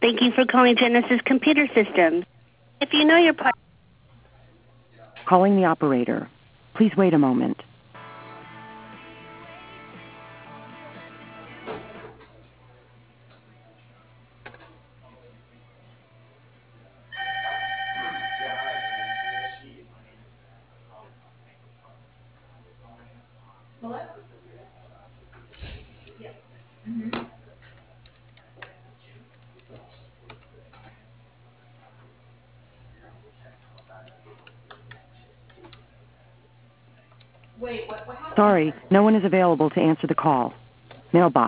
Thank you for calling Genesis Computer Systems. If you know your part... Calling the operator. Please wait a moment. Sorry, no one is available to answer the call. Mailbox.